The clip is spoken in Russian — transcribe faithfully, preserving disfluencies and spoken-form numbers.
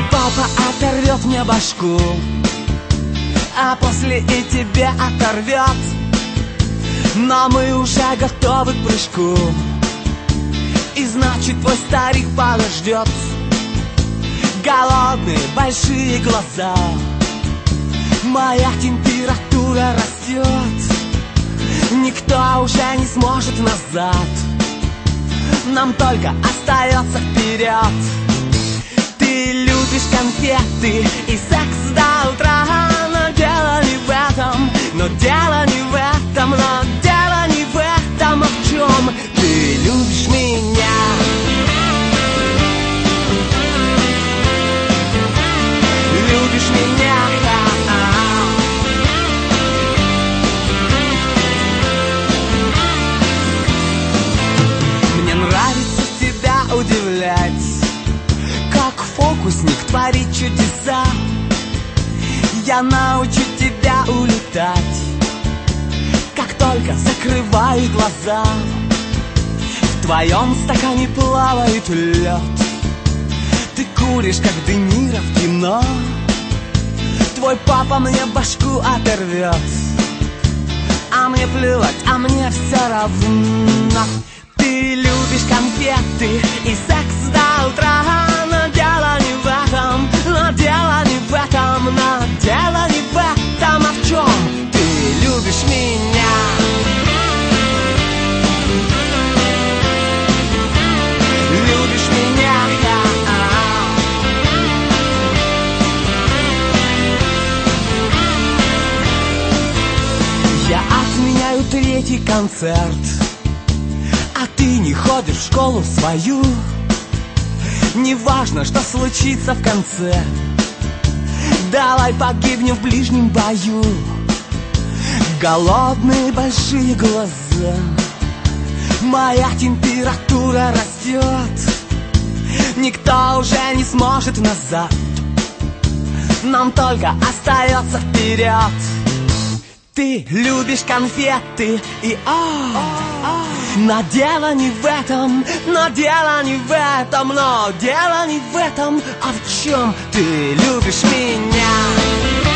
Твой папа оторвет мне башку, а после и тебя оторвет. Но мы уже готовы к прыжку, и значит твой старик подождет. Голодные большие глаза, моя температура растет. Никто уже не сможет назад, нам только остается вперед. Ты любишь конфеты и секс до утра, но дело не в этом, но дело не в этом, но дело не в этом, а в чем? Ты любишь меня. Любишь меня. Мне нравится тебя удивлять, как фокусник творит чудеса. Я научу тебя улетать, как только закрываю глаза. В твоем стакане плавает лед, ты куришь, как Де Ниро в кино. Твой папа мне башку оторвет, а мне плевать, а мне все равно. Ты любишь конфеты и секс до утра, но дело не в этом, но дело не в этом, но дело не в этом, а в чем? Ты любишь меня. Любишь меня. Я отменяю третий концерт, а ты не ходишь в школу свою. Неважно, что случится в конце, давай погибнем в ближнем бою. Голодные большие глаза, моя температура растет. Никто уже не сможет назад, нам только остается вперед. Ты любишь конфеты и о, о, но дело не в этом, но дело не в этом, но дело не в этом, а в чем? Ты любишь меня.